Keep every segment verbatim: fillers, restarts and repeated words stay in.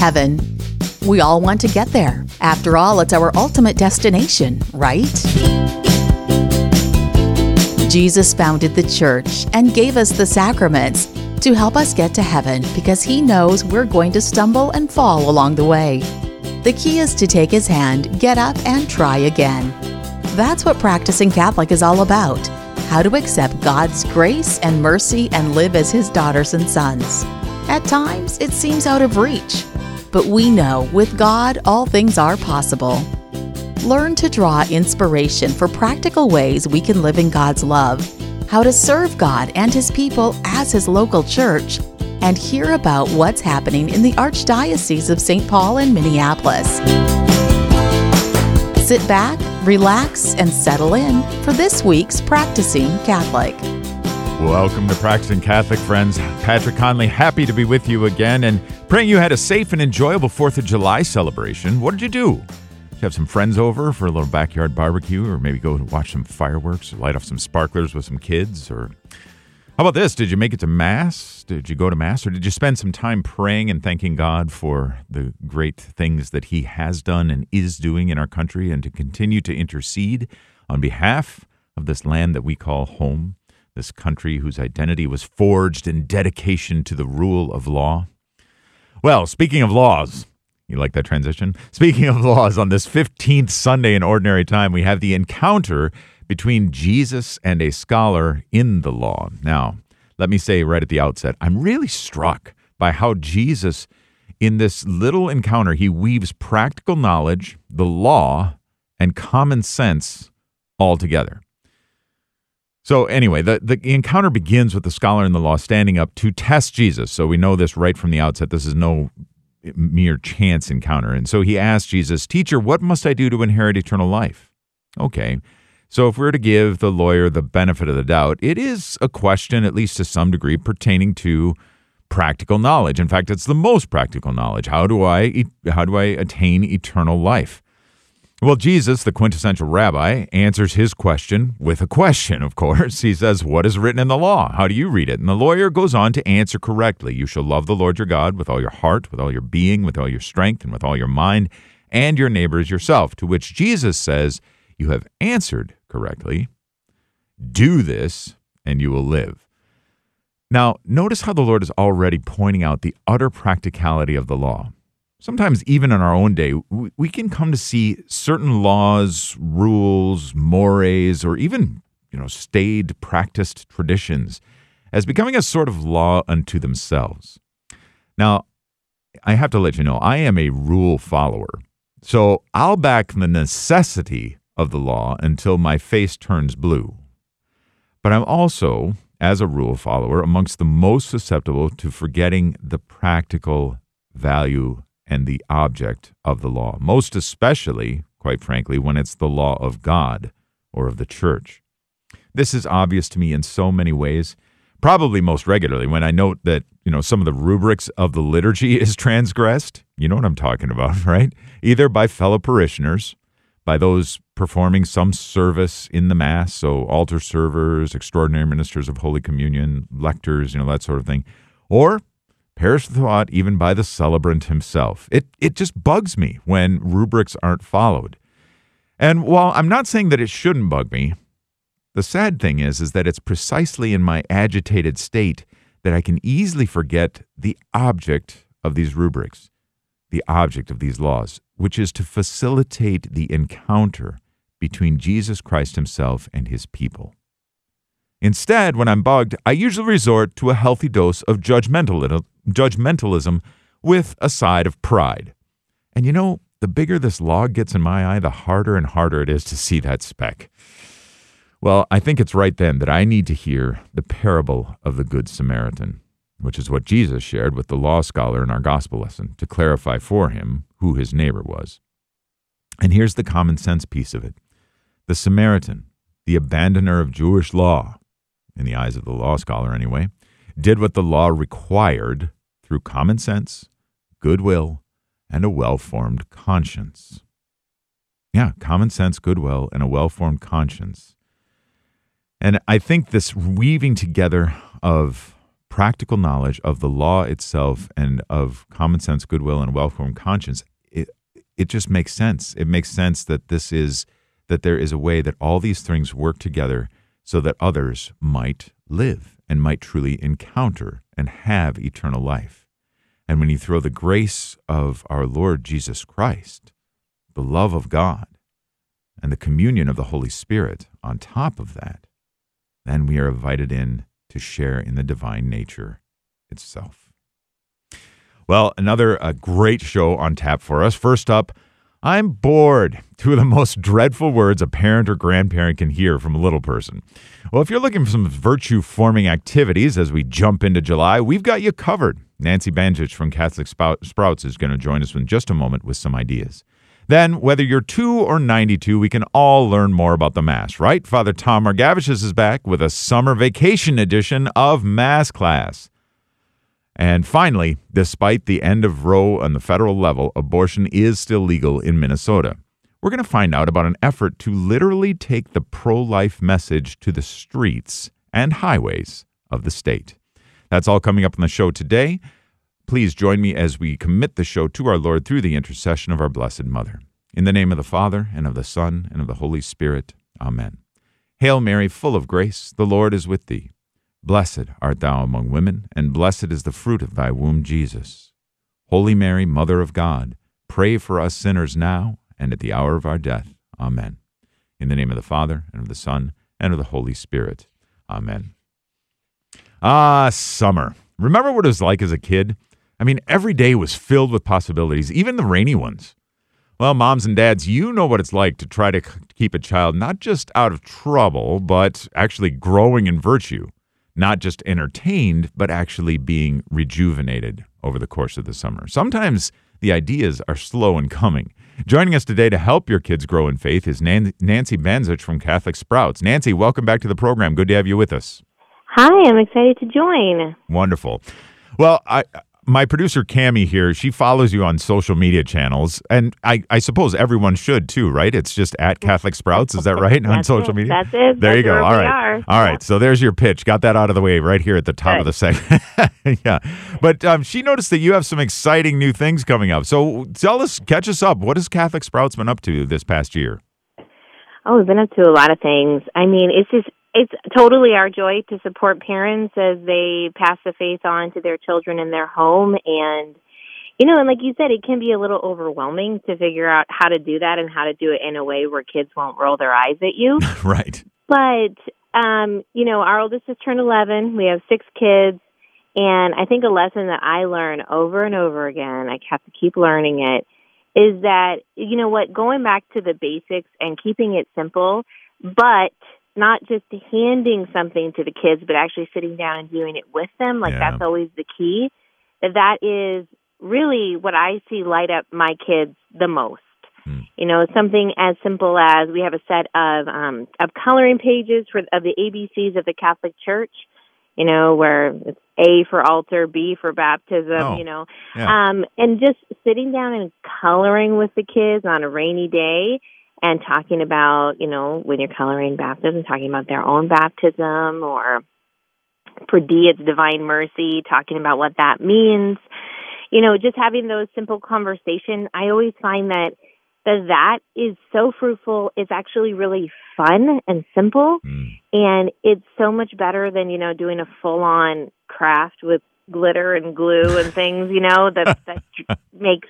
Heaven. We all want to get there. After all, it's our ultimate destination, right? Jesus founded the church and gave us the sacraments to help us get to heaven because he knows we're going to stumble and fall along the way. The key is to take his hand, get up, and try again. That's what practicing Catholic is all about. How to accept God's grace and mercy and live as his daughters and sons. At times, it seems out of reach. But we know with God, all things are possible. Learn to draw inspiration for practical ways we can live in God's love, how to serve God and his people as his local church, and hear about what's happening in the Archdiocese of Saint Paul and Minneapolis. Sit back, relax, and settle in for this week's Practicing Catholic. Welcome to Practicing Catholic, friends. Patrick Conley, happy to be with you again and praying you had a safe and enjoyable fourth of July celebration. What did you do? Did you have some friends over for a little backyard barbecue, or maybe go watch some fireworks or light off some sparklers with some kids? Or how about this? Did you make it to Mass? Did you go to Mass? Or did you spend some time praying and thanking God for the great things that he has done and is doing in our country, and to continue to intercede on behalf of this land that we call home? This country whose identity was forged in dedication to the rule of law. Well, speaking of laws, you like that transition? Speaking of laws, on this fifteenth Sunday in Ordinary Time, we have the encounter between Jesus and a scholar in the law. Now, let me say right at the outset, I'm really struck by how Jesus, in this little encounter, he weaves practical knowledge, the law, and common sense all together. So anyway, the, the encounter begins with the scholar in the law standing up to test Jesus. So we know this right from the outset. This is no mere chance encounter. And so he asked Jesus, "Teacher, what must I do to inherit eternal life?" Okay, so if we were to give the lawyer the benefit of the doubt, it is a question, at least to some degree, pertaining to practical knowledge. In fact, it's the most practical knowledge. How do I, how do I attain eternal life? Well, Jesus, the quintessential rabbi, answers his question with a question, of course. He says, "What is written in the law? How do you read it?" And the lawyer goes on to answer correctly. "You shall love the Lord your God with all your heart, with all your being, with all your strength, and with all your mind, and your neighbor as yourself." To which Jesus says, "You have answered correctly. Do this, and you will live." Now, notice how the Lord is already pointing out the utter practicality of the law. Sometimes even in our own day, we can come to see certain laws, rules, mores, or even, you know, staid, practiced traditions as becoming a sort of law unto themselves. Now, I have to let you know, I am a rule follower. So I'll back the necessity of the law until my face turns blue. But I'm also, as a rule follower, amongst the most susceptible to forgetting the practical value and the object of the law, most especially, quite frankly, when it's the law of God or of the church. This is obvious to me in so many ways, probably most regularly when I note that, you know, some of the rubrics of the liturgy is transgressed. You know what I'm talking about, right? Either by fellow parishioners, by those performing some service in the Mass, so altar servers, extraordinary ministers of Holy Communion, lectors, you know, that sort of thing, or parish thought even by the celebrant himself. It it just bugs me when rubrics aren't followed. And while I'm not saying that it shouldn't bug me, the sad thing is, is that it's precisely in my agitated state that I can easily forget the object of these rubrics, the object of these laws, which is to facilitate the encounter between Jesus Christ himself and his people. Instead, when I'm bugged, I usually resort to a healthy dose of judgmental, judgmentalism with a side of pride. And you know, the bigger this log gets in my eye, the harder and harder it is to see that speck. Well, I think it's right then that I need to hear the parable of the Good Samaritan, which is what Jesus shared with the law scholar in our gospel lesson to clarify for him who his neighbor was. And here's the common sense piece of it. The Samaritan, the abandoner of Jewish law, in the eyes of the law scholar anyway, did what the law required through common sense, goodwill, and a well-formed conscience. Yeah, common sense, goodwill, and a well-formed conscience. And I think this weaving together of practical knowledge of the law itself and of common sense, goodwill, and well-formed conscience, it it just makes sense. It makes sense that this is that there is a way that all these things work together so that others might live and might truly encounter and have eternal life. And when you throw the grace of our Lord Jesus Christ, the love of God, and the communion of the Holy Spirit on top of that, then we are invited in to share in the divine nature itself. Well, another a great show on tap for us. First up, I'm bored. Two of the most dreadful words a parent or grandparent can hear from a little person. Well, if you're looking for some virtue-forming activities as we jump into July, we've got you covered. Nancy Banjich from Catholic Sprouts is going to join us in just a moment with some ideas. Then, whether you're two or ninety-two, we can all learn more about the Mass, right? Father Tom Margavicius is back with a summer vacation edition of Mass Class. And finally, despite the end of Roe on the federal level, abortion is still legal in Minnesota. We're going to find out about an effort to literally take the pro-life message to the streets and highways of the state. That's all coming up on the show today. Please join me as we commit the show to our Lord through the intercession of our Blessed Mother. In the name of the Father, and of the Son, and of the Holy Spirit. Amen. Hail Mary, full of grace, the Lord is with thee. Blessed art thou among women, and blessed is the fruit of thy womb, Jesus. Holy Mary, Mother of God, pray for us sinners now and at the hour of our death. Amen. In the name of the Father, and of the Son, and of the Holy Spirit. Amen. Ah, summer. Remember what it was like as a kid? I mean, every day was filled with possibilities, even the rainy ones. Well, moms and dads, you know what it's like to try to keep a child not just out of trouble, but actually growing in virtue. Not just entertained, but actually being rejuvenated over the course of the summer. Sometimes the ideas are slow in coming. Joining us today to help your kids grow in faith is Nan- Nancy Banzich from Catholic Sprouts. Nancy, welcome back to the program. Good to have you with us. Hi, I'm excited to join. Wonderful. Well, I... My producer, Cammie, here, she follows you on social media channels, and I, I suppose everyone should, too, right? It's just at Catholic Sprouts, is that right, on social it. media? That's it. There That's you go. where All we right. are. All yeah. right, so there's your pitch. Got that out of the way right here at the top Good. of the segment. Yeah, but um, she noticed that you have some exciting new things coming up. So tell us, catch us up. What has Catholic Sprouts been up to this past year? Oh, we've been up to a lot of things. I mean, it's just it's totally our joy to support parents as they pass the faith on to their children in their home. And, you know, and like you said, it can be a little overwhelming to figure out how to do that and how to do it in a way where kids won't roll their eyes at you. Right. But, um, you know, our oldest has turned eleven. We have six kids. And I think a lesson that I learn over and over again, I have to keep learning it, is that, you know what, going back to the basics and keeping it simple, but not just handing something to the kids, but actually sitting down and doing it with them. Like, Yeah. that's always the key. That is really what I see light up my kids the most. Hmm. You know, something as simple as we have a set of um, of coloring pages for of the A B Cs of the Catholic Church, you know, where it's A for altar, B for baptism, Oh, you know, yeah. um, and just sitting down and coloring with the kids on a rainy day and talking about, you know, when you're coloring baptism, talking about their own baptism, or for D, it's divine mercy, talking about what that means. You know, just having those simple conversations, I always find that that, that is so fruitful. It's actually really fun and simple, Mm. and it's so much better than, you know, doing a full-on craft with glitter and glue and things, you know, that, that makes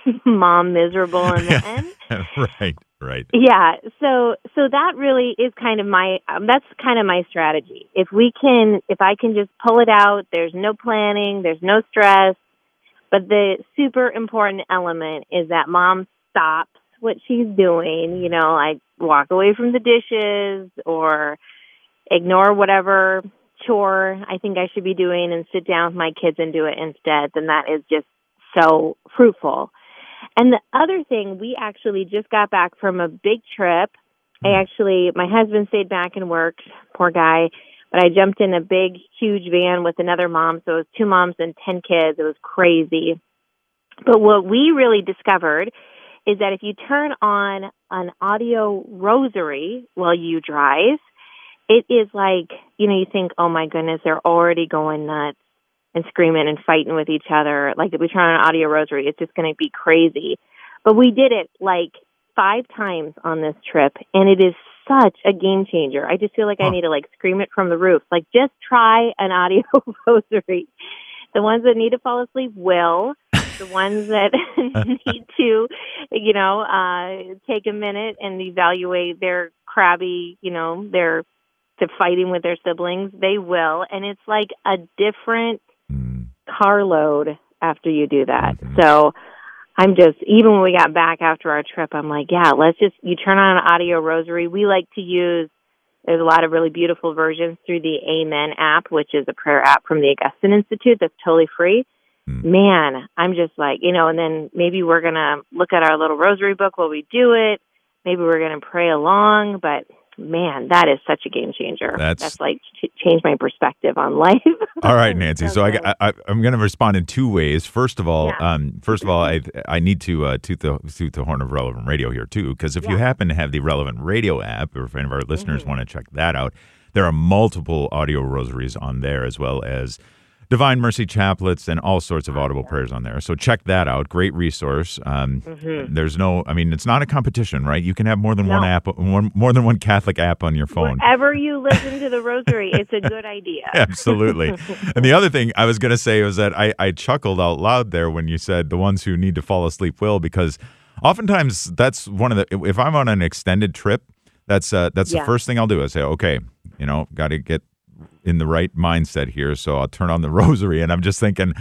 mom miserable in the end. Right, right. Yeah, so so that really is kind of my um, that's kind of my strategy. If we can, if I can just pull it out, there's no planning, there's no stress, but the super important element is that mom stops what she's doing. You know, I walk away from the dishes or ignore whatever chore I think I should be doing and sit down with my kids and do it instead. Then that is just so fruitful. And the other thing, we actually just got back from a big trip. I actually, my husband stayed back and worked, poor guy, but I jumped in a big, huge van with another mom. So it was two moms and ten kids. It was crazy. But what we really discovered is that if you turn on an audio rosary while you drive, it is like, you know, you think, oh my goodness, they're already going nuts. and screaming and fighting with each other. Like if we turn on an audio rosary, it's just going to be crazy. But we did it like five times on this trip, and it is such a game changer. I just feel like huh. I need to like scream it from the roof. Like just try an audio rosary. The ones that need to fall asleep will. The ones that need to, you know, uh, take a minute and evaluate their crabby, you know, their to fighting with their siblings, they will. And it's like a different mm. carload after you do that. Mm-hmm. So I'm just, even when we got back after our trip, I'm like, yeah, let's just, you turn on an audio rosary. We like to use, there's a lot of really beautiful versions through the Amen app, which is a prayer app from the Augustine Institute that's totally free. Mm. Man, I'm just like, you know, and then maybe we're going to look at our little rosary book while we do it. Maybe we're going to pray along, but man, that is such a game changer. That's, That's like ch- changed my perspective on life. All right, Nancy. So I, I, I'm going to respond in two ways. First of all, yeah. um, first of all, I I need to uh, toot the toot the horn of Relevant Radio here too, because if yeah. you happen to have the Relevant Radio app, or if any of our listeners mm-hmm. want to check that out, there are multiple audio rosaries on there, as well as Divine Mercy chaplets and all sorts of audible prayers on there. So check that out. Great resource. Um, mm-hmm. There's no, I mean, it's not a competition, right? You can have more than no. one app, one, more than one Catholic app on your phone. Wherever you listen to the rosary, it's a good idea. Absolutely. And the other thing I was going to say was that I, I chuckled out loud there when you said the ones who need to fall asleep will, because oftentimes that's one of the, if I'm on an extended trip, that's uh, that's yeah. the first thing I'll do. I say, okay, you know, got to get in the right mindset here, so I'll turn on the rosary, and I'm just thinking,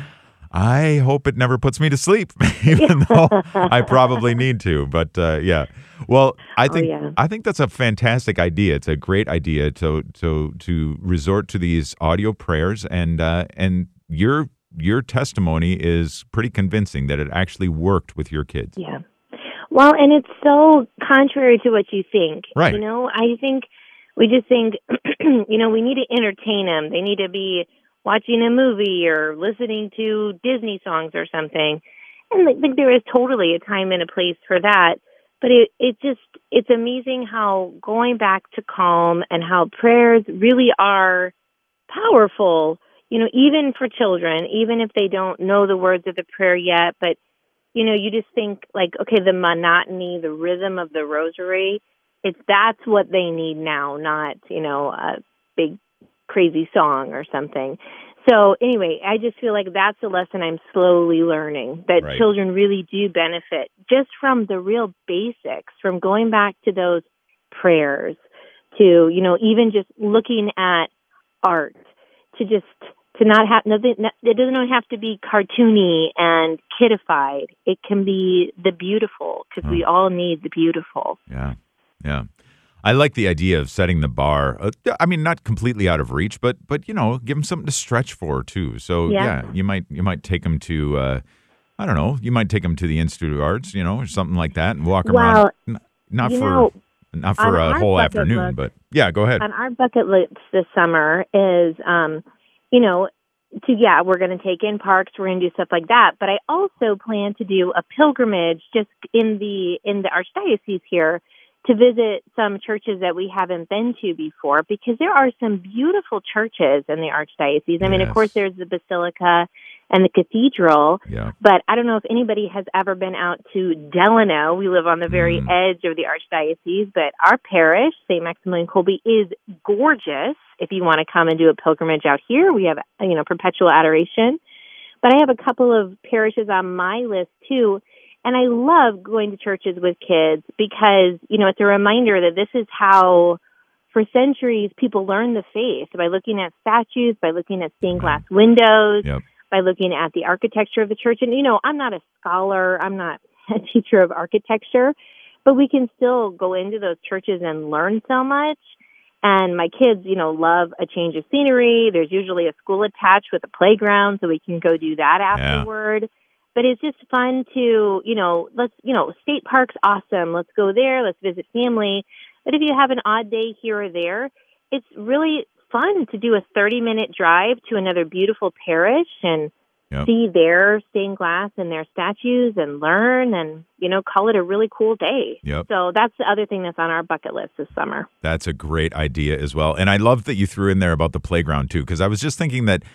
I hope it never puts me to sleep, even though I probably need to. But uh, yeah, well, I think oh, yeah. I think that's a fantastic idea. It's a great idea to to to resort to these audio prayers, and uh, and your your testimony is pretty convincing that it actually worked with your kids. Yeah, well, and it's so contrary to what you think. Right. You know, I think. We just think, you know, we need to entertain them. They need to be watching a movie or listening to Disney songs or something. And I think there is totally a time and a place for that. But it, it just, it's amazing how going back to calm and how prayers really are powerful, you know, even for children, even if they don't know the words of the prayer yet. But, you know, you just think like, okay, the monotony, the rhythm of the rosary, It's that's what they need now, not, you know, a big crazy song or something. So anyway, I just feel like that's a lesson I'm slowly learning, that right. children really do benefit just from the real basics, from going back to those prayers, to, you know, even just looking at art, to just to not have, it doesn't have to be cartoony and kidified. It can be the beautiful, because oh. we all need the beautiful. Yeah. Yeah. I like the idea of setting the bar. Uh, I mean, not completely out of reach, but, but you know, give them something to stretch for, too. So, yeah, yeah you might you might take them to, uh, I don't know, you might take them to the Institute of Arts, you know, or something like that, and walk them well, around. N- not for know, not for a whole afternoon, list, but yeah, go ahead. On our bucket list this summer is, um, you know, to, yeah, we're going to take in parks, we're going to do stuff like that. But I also plan to do a pilgrimage just in the in the Archdiocese here, to visit some churches that we haven't been to before, because there are some beautiful churches in the Archdiocese. I mean, yes. of course, there's the Basilica and the Cathedral, yeah. but I don't know if anybody has ever been out to Delano. We live on the very mm. edge of the Archdiocese, but our parish, Saint Maximilian Kolbe, is gorgeous. If you want to come and do a pilgrimage out here, we have, you know, perpetual adoration. But I have a couple of parishes on my list, too. And I love going to churches with kids because, you know, it's a reminder that this is how, for centuries, people learn the faith, by looking at statues, by looking at stained glass windows, yep. by looking at the architecture of the church. And, you know, I'm not a scholar, I'm not a teacher of architecture, but we can still go into those churches and learn so much. And my kids, you know, love a change of scenery. There's usually a school attached with a playground, so we can go do that afterward. Yeah. But it's just fun to, you know, let's, you know, state park's awesome. Let's go there. Let's visit family. But if you have an odd day here or there, it's really fun to do a thirty-minute drive to another beautiful parish and yep. see their stained glass and their statues and learn and, you know, call it a really cool day. Yep. So that's the other thing that's on our bucket list this summer. That's a great idea as well. And I love that you threw in there about the playground, too, because I was just thinking that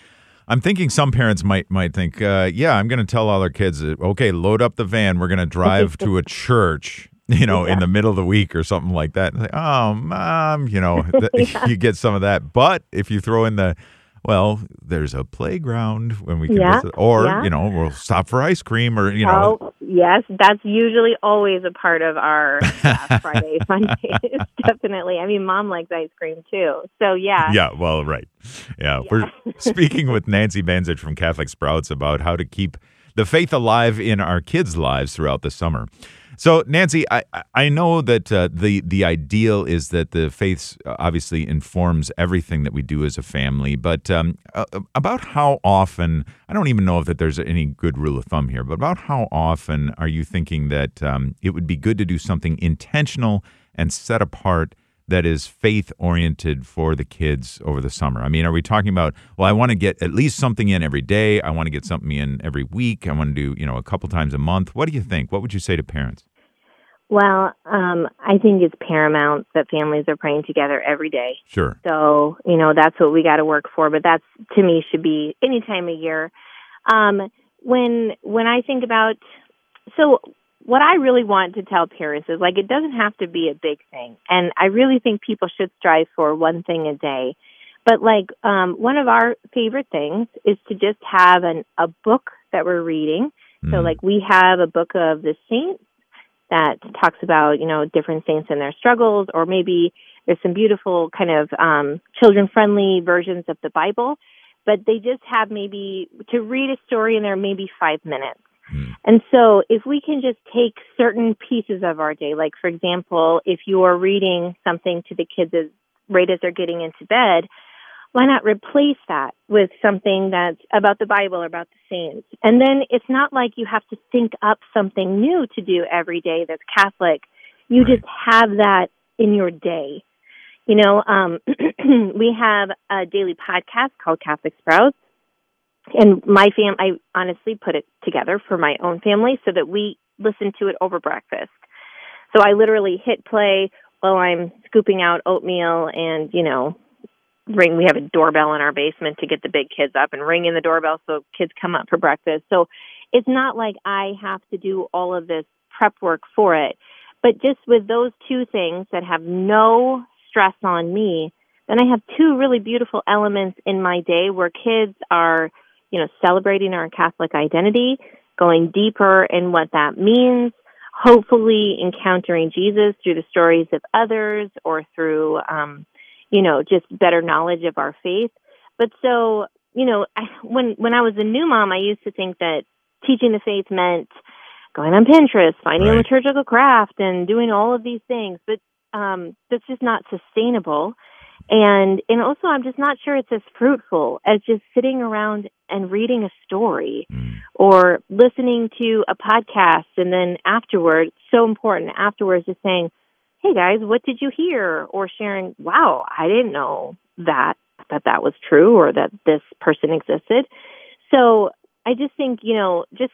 I'm thinking some parents might might think, uh, yeah, I'm going to tell all our kids, uh, okay, load up the van. We're going to drive to a church, you know, yeah. in the middle of the week or something like that. And like, oh, mom, you know, th- yeah. you get some of that. But if you throw in the, well, there's a playground when we can yeah. visit, or, yeah. you know, we'll stop for ice cream or, you know. Oh, yes, that's usually always a part of our uh, Friday fun days, definitely. I mean, Mom likes ice cream, too. So, yeah. Yeah, well, right. Yeah, yeah. We're speaking with Nancy Banzich from Catholic Sprouts about how to keep the faith alive in our kids' lives throughout the summer. So, Nancy, I, I know that uh, the, the ideal is that the faith obviously informs everything that we do as a family, but um, uh, about how often, I don't even know if that there's any good rule of thumb here, but about how often are you thinking that um, it would be good to do something intentional and set apart that is faith-oriented for the kids over the summer? I mean, are we talking about, well, I want to get at least something in every day. I want to get something in every week. I want to do, you know, a couple times a month. What do you think? What would you say to parents? Well, um, I think it's paramount that families are praying together every day. Sure. So, you know, that's what we got to work for. But that's, to me, should be any time of year. Um, when when I think about, so what I really want to tell parents is, like, it doesn't have to be a big thing. And I really think people should strive for one thing a day. But, like, um, one of our favorite things is to just have an, a book that we're reading. Mm. So, like, we have a book of the saints that talks about, you know, different saints and their struggles, or maybe there's some beautiful kind of um, children-friendly versions of the Bible. But they just have maybe to read a story in there maybe five minutes. And so if we can just take certain pieces of our day, like, for example, if you're reading something to the kids as, right as they're getting into bed, why not replace that with something that's about the Bible or about the saints? And then it's not like you have to think up something new to do every day that's Catholic. You right. just have that in your day. You know, um, we have a daily podcast called Catholic Sprouts. And my fam, I honestly put it together for my own family so that we listen to it over breakfast. So I literally hit play while I'm scooping out oatmeal and, you know, ring. We have a doorbell in our basement to get the big kids up and ring in the doorbell so kids come up for breakfast. So it's not like I have to do all of this prep work for it. But just with those two things that have no stress on me, then I have two really beautiful elements in my day where kids are, you know, celebrating our Catholic identity, going deeper in what that means, hopefully encountering Jesus through the stories of others or through, um, you know, just better knowledge of our faith. But so, you know, I, when when I was a new mom, I used to think that teaching the faith meant going on Pinterest, finding right. a liturgical craft, and doing all of these things. But um, that's just not sustainable. And and also, I'm just not sure it's as fruitful as just sitting around and reading a story mm. or listening to a podcast. And then afterwards, so important, afterwards just saying, hey, guys, what did you hear? Or sharing, wow, I didn't know that, that that was true or that this person existed. So I just think, you know, just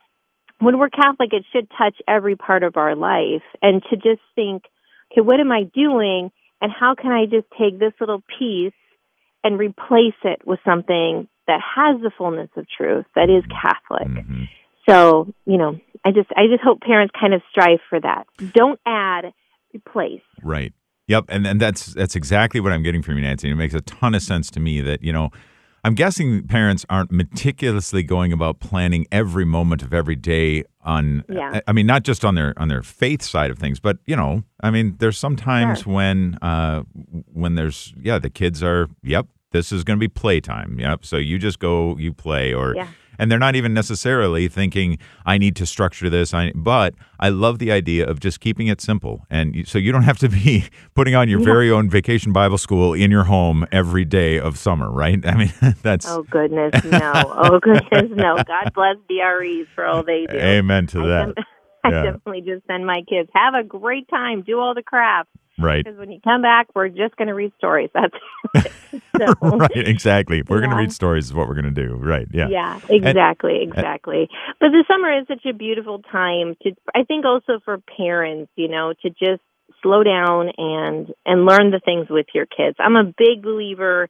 when we're Catholic, it should touch every part of our life. And to just think, okay, what am I doing? And how can I just take this little piece and replace it with something that has the fullness of truth, that is Catholic? Mm-hmm. So, you know, I just I just hope parents kind of strive for that. Don't add, replace. Right. Yep. And and that's that's exactly what I'm getting from you, Nancy. It makes a ton of sense to me that, you know, I'm guessing parents aren't meticulously going about planning every moment of every day on, yeah. I mean, not just on their on their faith side of things, but, you know, I mean, there's some times sure. when, uh, when there's, yeah, the kids are, yep, this is going to be playtime. Yep. So you just go, you play, or, yeah. and they're not even necessarily thinking, I need to structure this. I, but I love the idea of just keeping it simple. And you, so you don't have to be putting on your yeah. very own Vacation Bible School in your home every day of summer, right? I mean, that's... Oh, goodness, no. Oh, goodness, no. God bless D R Es for all they do. Amen to I that. Dem- I yeah. definitely just send my kids, have a great time, do all the crafts. Right. Because when you come back, we're just going to read stories. That's it. So, right, exactly. We're yeah. going to read stories is what we're going to do. Right, yeah. Yeah, exactly, and, exactly. But the summer is such a beautiful time to, I think also for parents, you know, to just slow down and, and learn the things with your kids. I'm a big believer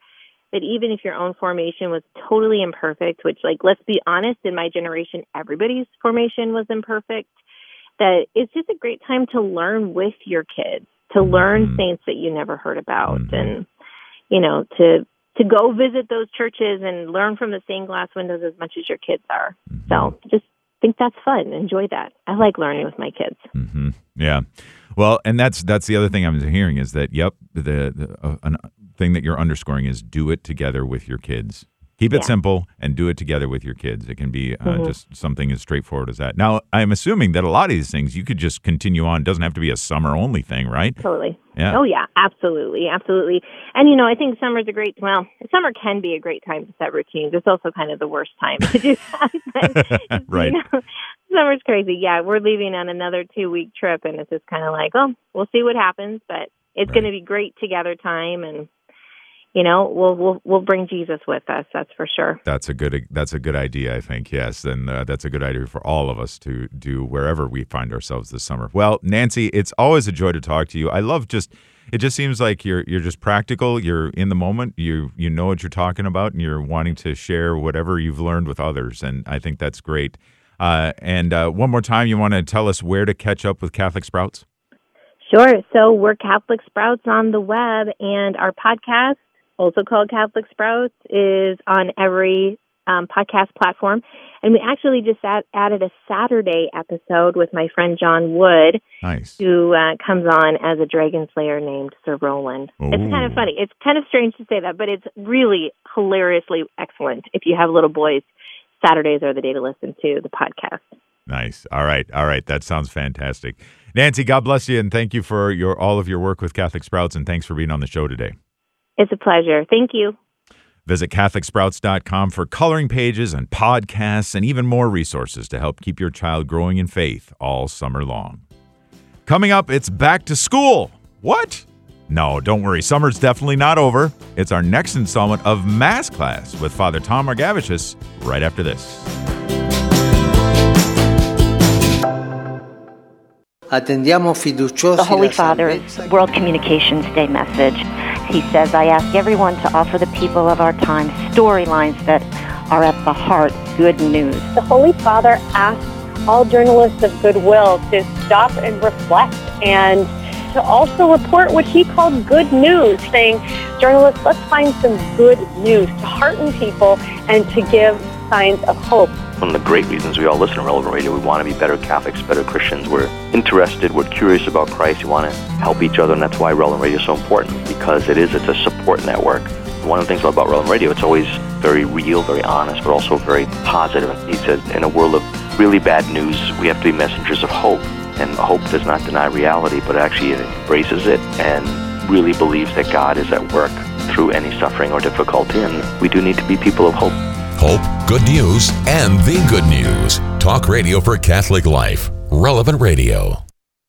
that even if your own formation was totally imperfect, which, like, let's be honest, in my generation, everybody's formation was imperfect, that it's just a great time to learn with your kids, to learn mm-hmm. saints that you never heard about, mm-hmm. and, you know, to to go visit those churches and learn from the stained glass windows as much as your kids are. Mm-hmm. So just think that's fun. Enjoy that. I like learning with my kids. Mm-hmm. Yeah. Well, and that's that's the other thing I'm hearing is that, yep, the, the uh, an, thing that you're underscoring is do it together with your kids. Keep it yeah. simple and do it together with your kids. It can be uh, mm-hmm. just something as straightforward as that. Now, I'm assuming that a lot of these things you could just continue on. It doesn't have to be a summer-only thing, right? Totally. Yeah. Oh, yeah, absolutely, absolutely. And, you know, I think summer's a great, well, summer can be a great time to set routines. It's also kind of the worst time to do that. Right. You know, summer's crazy. Yeah, we're leaving on another two-week trip, and it's just kind of like, oh, we'll see what happens, but it's right. going to be great together time, and you know, we'll we'll we'll bring Jesus with us. That's for sure. That's a good that's a good idea, I think. Yes, and uh, that's a good idea for all of us to do wherever we find ourselves this summer. Well, Nancy, it's always a joy to talk to you. I love just it just seems like you're you're just practical. You're in the moment. You you know what you're talking about, and you're wanting to share whatever you've learned with others. And I think that's great. Uh, and uh, one more time, you want to tell us where to catch up with Catholic Sprouts? Sure. So we're Catholic Sprouts on the web, and our podcast, also called Catholic Sprouts, is on every um, podcast platform. And we actually just add, added a Saturday episode with my friend John Wood, nice. who uh, comes on as a dragon slayer named Sir Roland. Ooh. It's kind of funny. It's kind of strange to say that, but it's really hilariously excellent. If you have little boys, Saturdays are the day to listen to the podcast. Nice. All right. All right. That sounds fantastic. Nancy, God bless you, and thank you for your all of your work with Catholic Sprouts, and thanks for being on the show today. It's a pleasure. Thank you. Visit Catholic Sprouts dot com for coloring pages and podcasts and even more resources to help keep your child growing in faith all summer long. Coming up, it's back to school. What? No, don't worry. Summer's definitely not over. It's our next installment of Mass Class with Father Tom Margavicius right after this. The Holy Father's World Communications Day message. He says, I ask everyone to offer the people of our time storylines that are at the heart good news. The Holy Father asks all journalists of goodwill to stop and reflect and to also report what he called good news, saying, journalists, let's find some good news to hearten people and to give signs of hope. One of the great reasons we all listen to Relevant Radio, we want to be better Catholics, better Christians. We're interested, we're curious about Christ, we want to help each other, and that's why Relevant Radio is so important, because it is, it's a support network. One of the things about Relevant Radio, it's always very real, very honest, but also very positive. He said, in a world of really bad news, we have to be messengers of hope, and hope does not deny reality, but actually it embraces it and really believes that God is at work through any suffering or difficulty, and we do need to be people of hope. Hope, good news, and the good news. Talk radio for Catholic life. Relevant Radio.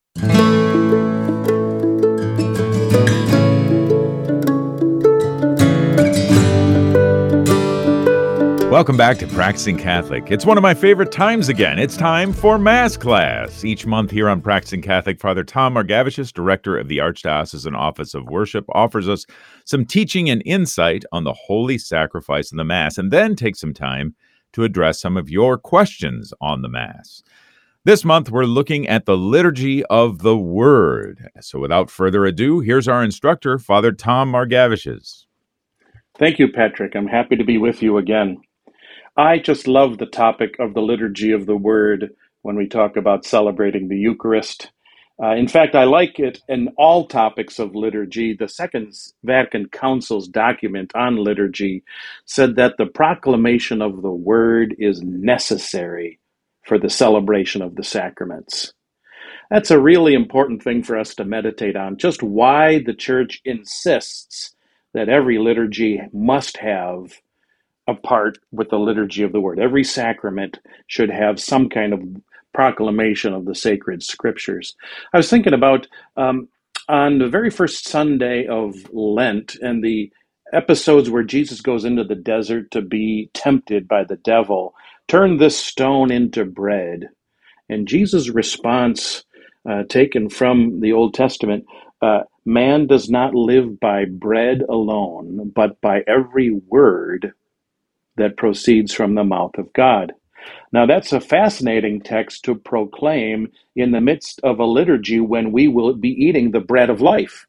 Welcome back to Practicing Catholic. It's one of my favorite times again. It's time for Mass Class. Each month here on Practicing Catholic, Father Tom Margavicius, director of the Archdiocesan Office of Worship, offers us some teaching and insight on the holy sacrifice in the Mass, and then takes some time to address some of your questions on the Mass. This month, we're looking at the Liturgy of the Word. So without further ado, here's our instructor, Father Tom Margavicius. Thank you, Patrick. I'm happy to be with you again. I just love the topic of the Liturgy of the Word when we talk about celebrating the Eucharist. Uh, in fact, I like it in all topics of liturgy. The Second Vatican Council's document on liturgy said that the proclamation of the Word is necessary for the celebration of the sacraments. That's a really important thing for us to meditate on, just why the Church insists that every liturgy must have a part with the liturgy of the Word. Every sacrament should have some kind of proclamation of the sacred scriptures. I was thinking about um, on the very first Sunday of Lent and the episodes where Jesus goes into the desert to be tempted by the devil, turn this stone into bread. And Jesus' response, uh, taken from the Old Testament, Uh, man does not live by bread alone, but by every word that proceeds from the mouth of God. Now, that's a fascinating text to proclaim in the midst of a liturgy when we will be eating the bread of life.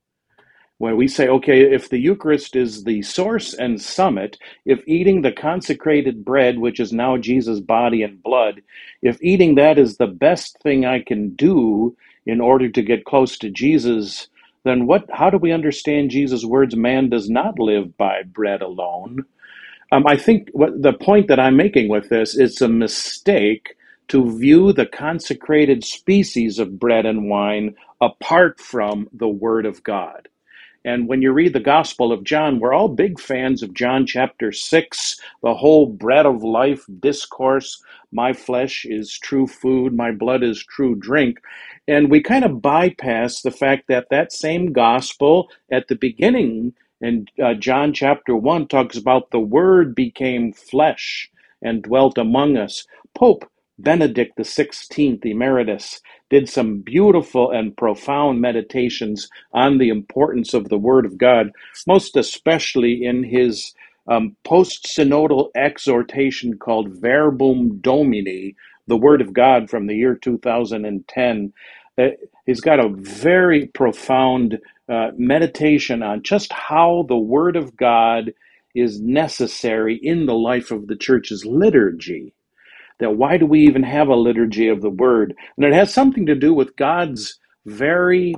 When we say, okay, if the Eucharist is the source and summit, if eating the consecrated bread, which is now Jesus' body and blood, if eating that is the best thing I can do in order to get close to Jesus, then what? How do we understand Jesus' words, man does not live by bread alone? Um, I think what the point that I'm making with this is a mistake to view the consecrated species of bread and wine apart from the Word of God. And when you read the Gospel of John, we're all big fans of John chapter six, the whole bread of life discourse. My flesh is true food, my blood is true drink. And we kind of bypass the fact that that same gospel at the beginning in uh, John chapter one talks about the Word became flesh and dwelt among us. Pope Benedict the sixteenth, Emeritus, did some beautiful and profound meditations on the importance of the Word of God, most especially in his um, post-synodal exhortation called Verbum Domini, the Word of God from the year two thousand ten. Uh, he's got a very profound uh, meditation on just how the Word of God is necessary in the life of the church's liturgy. That why do we even have a liturgy of the Word? And it has something to do with God's very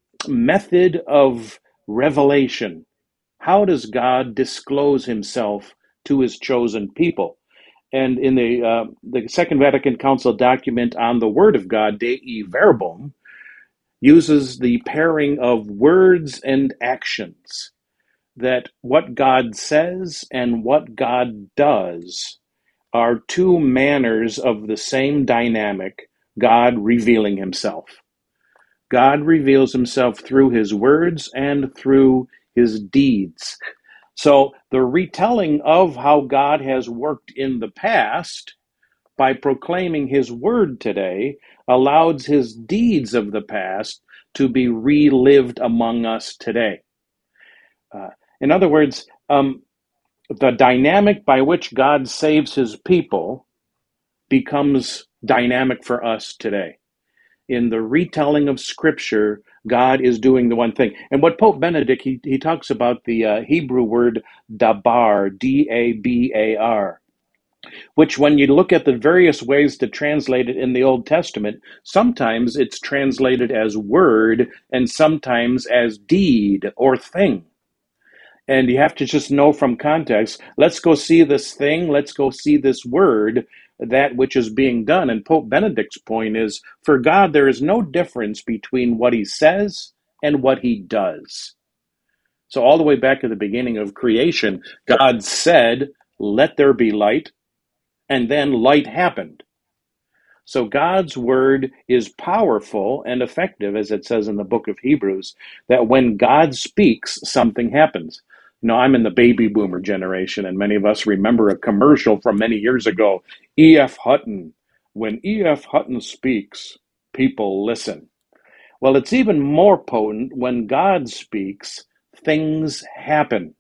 method of revelation. How does God disclose himself to his chosen people? And in the uh, the Second Vatican Council document on the Word of God, Dei Verbum, uses the pairing of words and actions, that what God says and what God does are two manners of the same dynamic, God revealing himself. God reveals himself through his words and through his deeds. So the retelling of how God has worked in the past by proclaiming his word today allows his deeds of the past to be relived among us today. Uh, in other words, um, the dynamic by which God saves his people becomes dynamic for us today. In the retelling of Scripture, God is doing the one thing. And what Pope Benedict, he, he talks about the uh, Hebrew word dabar, D A B A R, which when you look at the various ways to translate it in the Old Testament, sometimes it's translated as word and sometimes as deed or thing. And you have to just know from context, let's go see this thing, let's go see this word, that which is being done. And Pope Benedict's point is, for God, there is no difference between what he says and what he does. So all the way back at the beginning of creation, God said, let there be light, and then light happened. So God's word is powerful and effective, as it says in the book of Hebrews, that when God speaks, something happens. You know, I'm in the baby boomer generation, and many of us remember a commercial from many years ago, E F Hutton. When E F Hutton speaks, people listen. Well, it's even more potent when God speaks, things happen.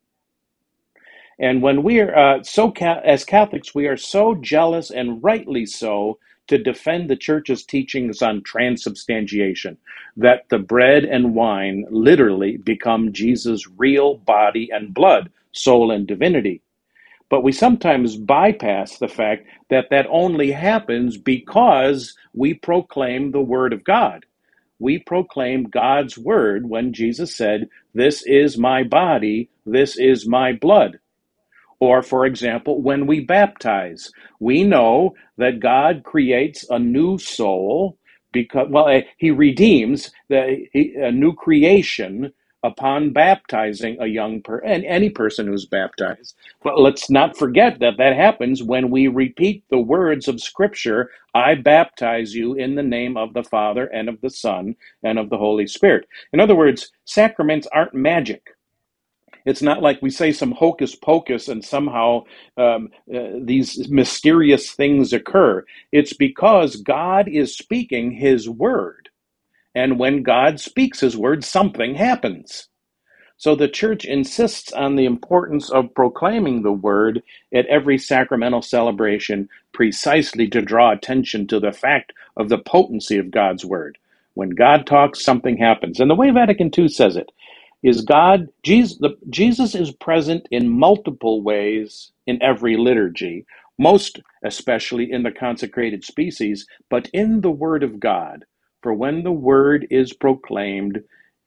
And when we are uh, so, ca- as Catholics, we are so jealous, and rightly so, to defend the Church's teachings on transubstantiation, that the bread and wine literally become Jesus' real body and blood, soul and divinity. But we sometimes bypass the fact that that only happens because we proclaim the Word of God. We proclaim God's Word when Jesus said, "This is my body, this is my blood." Or, for example, when we baptize, we know that God creates a new soul because, well, he redeems the, a new creation upon baptizing a young person, and any person who's baptized. But let's not forget that that happens when we repeat the words of Scripture, I baptize you in the name of the Father and of the Son and of the Holy Spirit. In other words, sacraments aren't magic. It's not like we say some hocus pocus and somehow um, uh, these mysterious things occur. It's because God is speaking his word. And when God speaks his word, something happens. So the church insists on the importance of proclaiming the word at every sacramental celebration precisely to draw attention to the fact of the potency of God's word. When God talks, something happens. And the way Vatican Two says it is God, Jesus, the, Jesus is present in multiple ways in every liturgy, most especially in the consecrated species, but in the word of God. For when the word is proclaimed,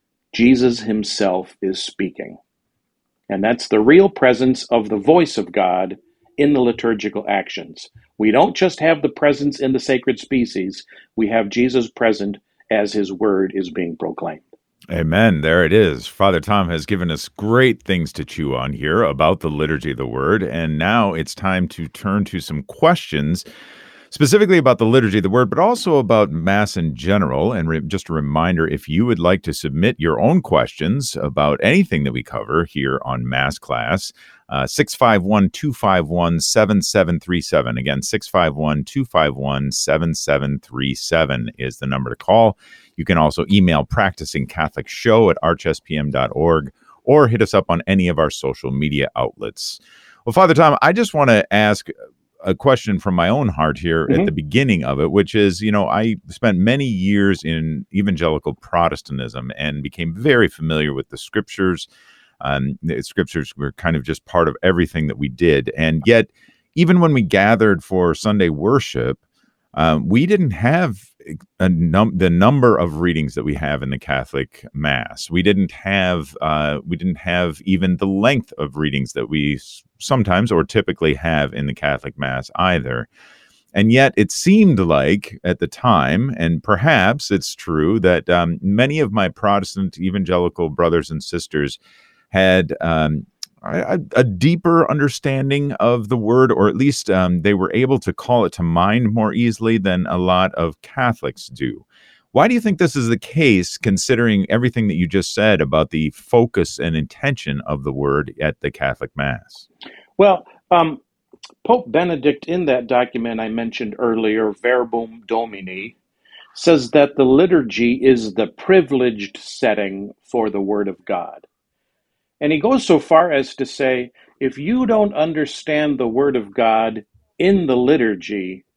Jesus himself is speaking. And that's the real presence of the voice of God in the liturgical actions. We don't just have the presence in the sacred species, we have Jesus present as his word is being proclaimed. Amen. There it is. Father Tom has given us great things to chew on here about the liturgy of the word. And now it's time to turn to some questions specifically about the liturgy of the word, but also about Mass in general. And re- just a reminder, if you would like to submit your own questions about anything that we cover here on Mass Class, uh, six five one, two five one, seven seven three seven. Again, six five one, two five one, seven seven three seven is the number to call. You can also email practicing catholic show at arch s p m dot org or hit us up on any of our social media outlets. Well, Father Tom, I just want to ask a question from my own heart here mm-hmm. at the beginning of it, which is, you know, I spent many years in evangelical Protestantism and became very familiar with the scriptures. Um, the scriptures were kind of just part of everything that we did. And yet, even when we gathered for Sunday worship, um, we didn't have a num- the number of readings that we have in the Catholic Mass. We didn't have uh, we didn't have even the length of readings that we sometimes or typically have in the Catholic Mass either. And yet it seemed like at the time, and perhaps it's true, that um, many of my Protestant evangelical brothers and sisters had um, a, a deeper understanding of the word, or at least um, they were able to call it to mind more easily than a lot of Catholics do. Why do you think this is the case, considering everything that you just said about the focus and intention of the word at the Catholic Mass? Well, um, Pope Benedict, in that document I mentioned earlier, Verbum Domini, says that the liturgy is the privileged setting for the Word of God. And he goes so far as to say, if you don't understand the Word of God in the liturgy,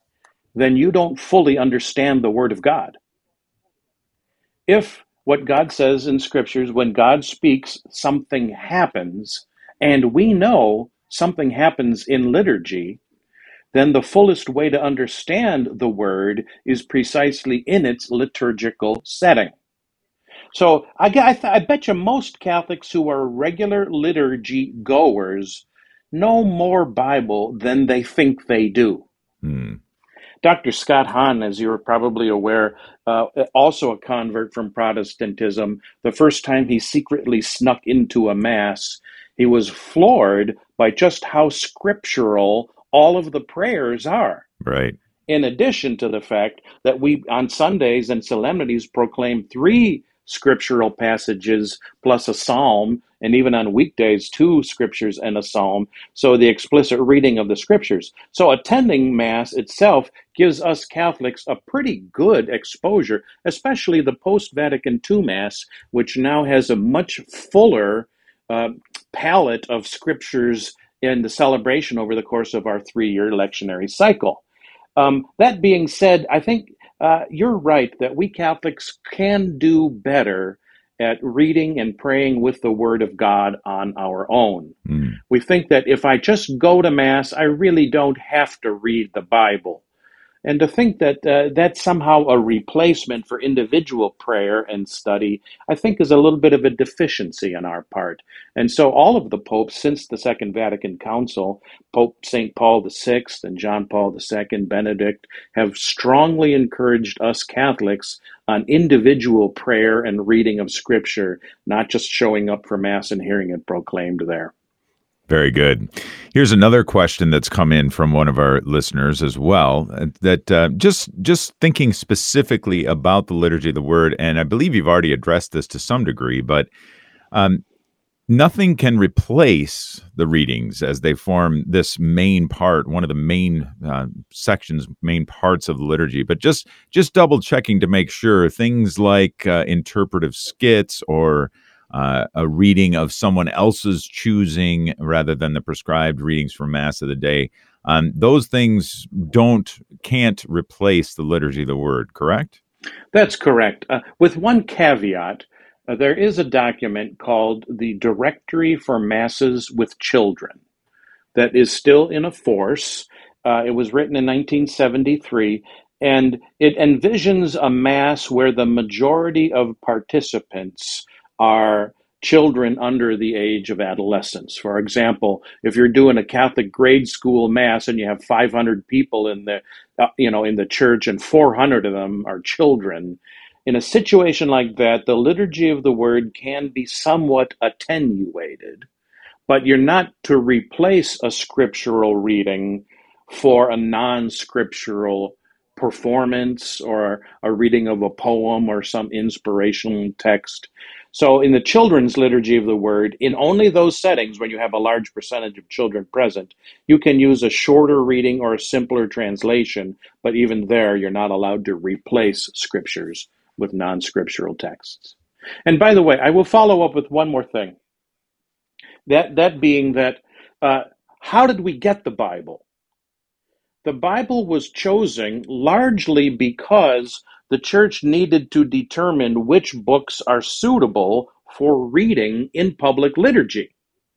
then you don't fully understand the Word of God. If what God says in Scriptures, when God speaks, something happens, and we know something happens in liturgy, then the fullest way to understand the Word is precisely in its liturgical setting. So I, I, th- I bet you most Catholics who are regular liturgy goers know more Bible than they think they do. Hmm. Doctor Scott Hahn, as you're probably aware, uh, also a convert from Protestantism, the first time he secretly snuck into a Mass, he was floored by just how scriptural all of the prayers are. Right. In addition to the fact that we, on Sundays and solemnities, proclaim three scriptural passages plus a psalm, and even on weekdays, two scriptures and a psalm, so the explicit reading of the scriptures. So attending Mass itself gives us Catholics a pretty good exposure, especially the post-Vatican Two Mass, which now has a much fuller uh, palette of scriptures in the celebration over the course of our three-year lectionary cycle. Um, that being said, I think uh, you're right that we Catholics can do better at reading and praying with the Word of God on our own. Mm. We think that if I just go to Mass, I really don't have to read the Bible. And to think that uh, that's somehow a replacement for individual prayer and study, I think is a little bit of a deficiency on our part. And so all of the popes since the Second Vatican Council, Pope Saint Paul the Sixth and John Paul the Second, Benedict, have strongly encouraged us Catholics on individual prayer and reading of Scripture, not just showing up for Mass and hearing it proclaimed there. Very good. Here's another question that's come in from one of our listeners as well, that uh, just just thinking specifically about the liturgy of the word, and I believe you've already addressed this to some degree, but um, nothing can replace the readings as they form this main part, one of the main uh, sections, main parts of the liturgy. But just just double checking to make sure things like uh, interpretive skits or uh, a reading of someone else's choosing rather than the prescribed readings from Mass of the day, um, those things don't can't replace the liturgy of the Word, correct? That's correct. Uh, with one caveat. Uh, there is a document called the Directory for Masses with Children that is still in a force. Uh, it was written in nineteen seventy-three, and it envisions a Mass where the majority of participants are children under the age of adolescence. For example, if you're doing a Catholic grade school Mass and you have five hundred people in the, uh, you know, in the church and four hundred of them are children, in a situation like that, the liturgy of the Word can be somewhat attenuated, but you're not to replace a scriptural reading for a non-scriptural performance or a reading of a poem or some inspirational text. So in the children's liturgy of the Word, in only those settings when you have a large percentage of children present, you can use a shorter reading or a simpler translation, but even there, you're not allowed to replace scriptures with non-scriptural texts. And by the way, I will follow up with one more thing. That that being that, uh, how did we get the Bible? The Bible was chosen largely because the church needed to determine which books are suitable for reading in public liturgy.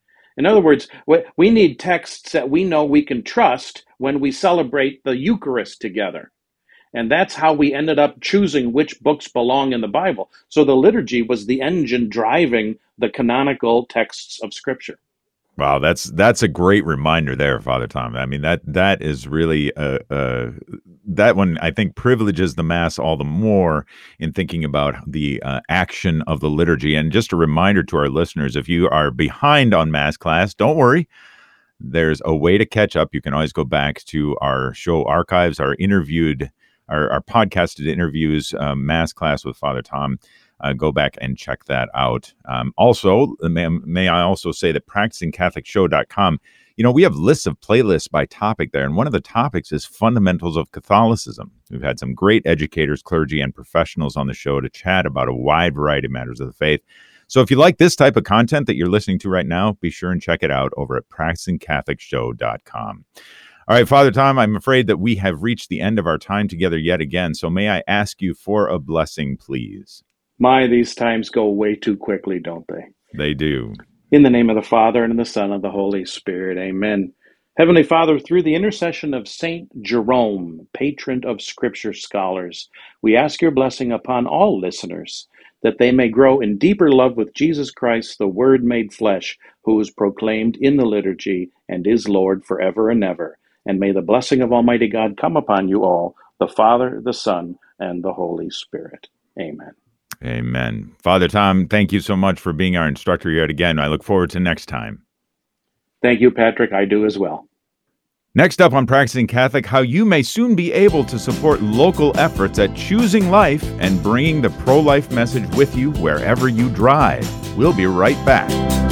In other words, we need texts that we know we can trust when we celebrate the Eucharist together. And that's how we ended up choosing which books belong in the Bible. So the liturgy was the engine driving the canonical texts of Scripture. Wow, that's that's a great reminder there, Father Tom. I mean, that that is really uh, uh, that one I think privileges the Mass all the more in thinking about the uh, action of the liturgy. And just a reminder to our listeners: if you are behind on Mass class, don't worry. There's a way to catch up. You can always go back to our show archives, our interviewed, our, our podcasted interviews, uh, Mass class with Father Tom. Uh, go back and check that out. Um, also, may, may I also say that practicing catholic show dot com, you know, we have lists of playlists by topic there. And one of the topics is fundamentals of Catholicism. We've had some great educators, clergy, and professionals on the show to chat about a wide variety of matters of the faith. So if you like this type of content that you're listening to right now, be sure and check it out over at practicing catholic show dot com. All right, Father Tom, I'm afraid that we have reached the end of our time together yet again. So may I ask you for a blessing, please? My, these times go way too quickly, don't they? They do. In the name of the Father, and of the Son, and of the Holy Spirit, amen. Heavenly Father, through the intercession of Saint Jerome, patron of Scripture scholars, we ask your blessing upon all listeners, that they may grow in deeper love with Jesus Christ, the Word made flesh, who is proclaimed in the liturgy and is Lord forever and ever. And may the blessing of Almighty God come upon you all, the Father, the Son, and the Holy Spirit. Amen. Amen. Father Tom, thank you so much for being our instructor yet again. I look forward to next time. Thank you, Patrick. I do as well. Next up on Practicing Catholic, how you may soon be able to support local efforts at choosing life and bringing the pro-life message with you wherever you drive. We'll be right back.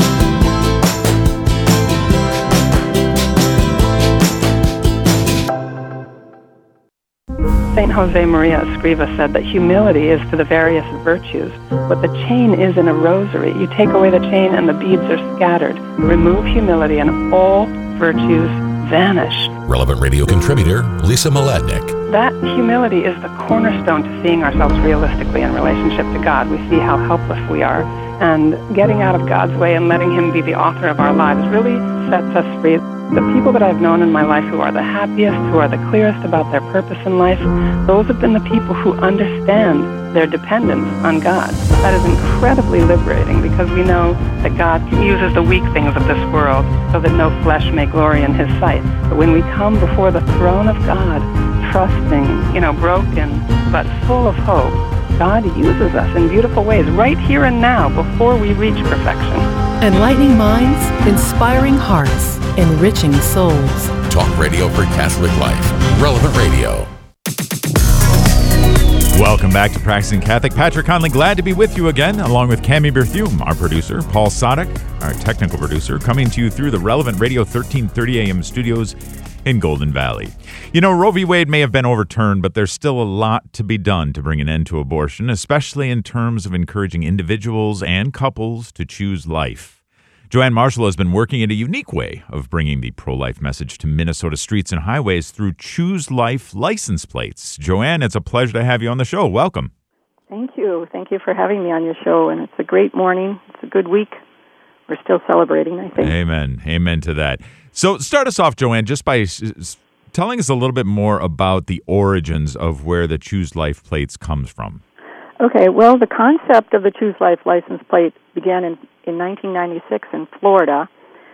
Saint Josemaria Escriva said that humility is to the various virtues what the chain is in a rosary. You take away the chain and the beads are scattered. Remove humility and all virtues vanish. Relevant Radio contributor Lisa Mladinich. That humility is the cornerstone to seeing ourselves realistically in relationship to God. We see how helpless we are, and getting out of God's way and letting Him be the author of our lives really sets us free. The people that I've known in my life who are the happiest, who are the clearest about their purpose in life, those have been the people who understand their dependence on God. That is incredibly liberating, because we know that God uses the weak things of this world so that no flesh may glory in His sight. But when we come before the throne of God, trusting, you know, broken, but full of hope, God uses us in beautiful ways right here and now before we reach perfection. Enlightening minds, inspiring hearts, enriching souls. Talk radio for Catholic life. Relevant Radio. Welcome back to Practicing Catholic. Patrick Conley, glad to be with you again, along with Cami Berthume, our producer, Paul Sadek, our technical producer, coming to you through the Relevant Radio thirteen thirty A M studios in Golden Valley. You know, Roe v. Wade may have been overturned, but there's still a lot to be done to bring an end to abortion, especially in terms of encouraging individuals and couples to choose life. Joanne Marshall has been working in a unique way of bringing the pro-life message to Minnesota streets and highways through Choose Life license plates. Joanne, it's a pleasure to have you on the show. Welcome. Thank you. Thank you for having me on your show, and it's a great morning. It's a good week. We're still celebrating, I think. Amen. Amen to that. So start us off, Joanne, just by s- telling us a little bit more about the origins of where the Choose Life plates comes from. Okay, well, the concept of the Choose Life license plate began in, in nineteen ninety-six in Florida,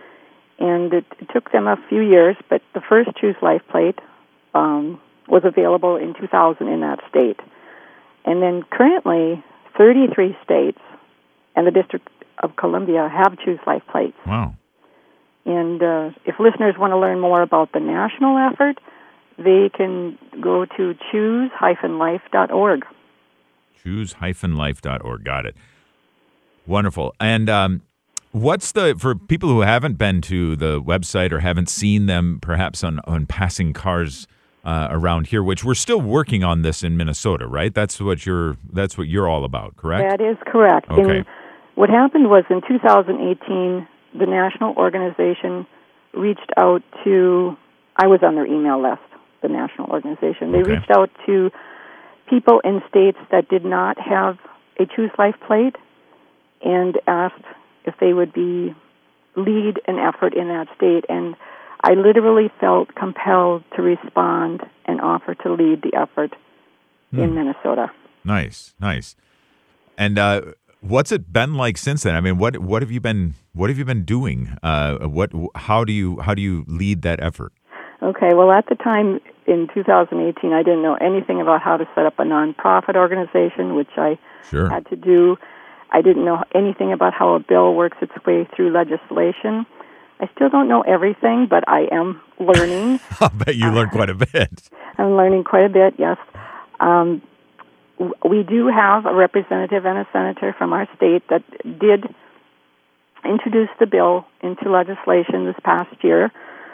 and it, it took them a few years, but the first Choose Life plate um, was available in two thousand in that state. And then currently, thirty-three states and the District of Columbia have Choose Life plates. Wow. And uh, if listeners want to learn more about the national effort, they can go to choose dash life dot org. choose dash life dot org. Got it. Wonderful. And um, what's the, for people who haven't been to the website or haven't seen them perhaps on, on passing cars uh, around here, which we're still working on this in Minnesota, right? That's what you're, that's what you're all about, correct? That is correct. Okay. And what happened was in two thousand eighteen, the national organization reached out to, I was on their email list, the national organization. They Okay. reached out to people in states that did not have a Choose Life plate and asked if they would be lead an effort in that state. And I literally felt compelled to respond and offer to lead the effort Hmm. in Minnesota. Nice, nice. And uh, what's it been like since then? I mean, what what have you been what have you been doing? Uh, what how do you how do you lead that effort? Okay, well, at the time in two thousand eighteen, I didn't know anything about how to set up a nonprofit organization, which I Sure. had to do. I didn't know anything about how a bill works its way through legislation. I still don't know everything, but I am learning. I'll bet you learned quite a bit. I'm learning quite a bit, yes. Um, w- we do have a representative and a senator from our state that did introduce the bill into legislation this past year.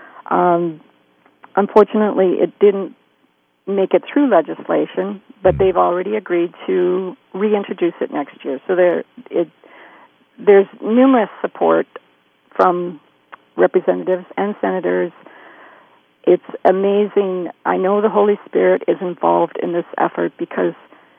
Um, unfortunately, it didn't make it through legislation, but they've already agreed to reintroduce it next year. So there, it, there's numerous support from representatives and senators. It's amazing. I know the Holy Spirit is involved in this effort because